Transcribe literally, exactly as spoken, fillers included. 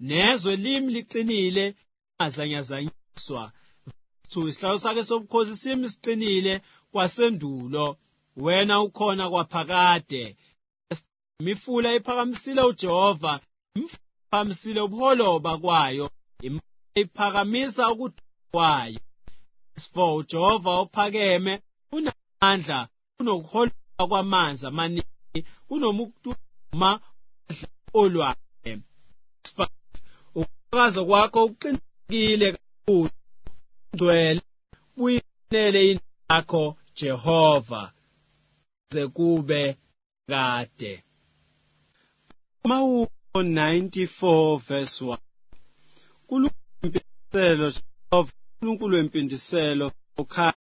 nezwe limi liqinile azanyazanyiswa two isihlalo sakhe sobukhosi simi siqinile kwasendulo wena ukhona kwaphakade imifula iphakamisile uJehova imphakamisile ubuholoba kwayo iphakamisa ukukwayo for uJehova ophakeme unamandla unokuholoba kwamanzi amaningi unomukuma olwaye ukukaza kwakho uqinile kakhulu ngcwele uyinele indakho Jehova ze kube kade Mawu ninety-four verse one kuLumpindiselo Jehova uNkulunkulu wempindiselo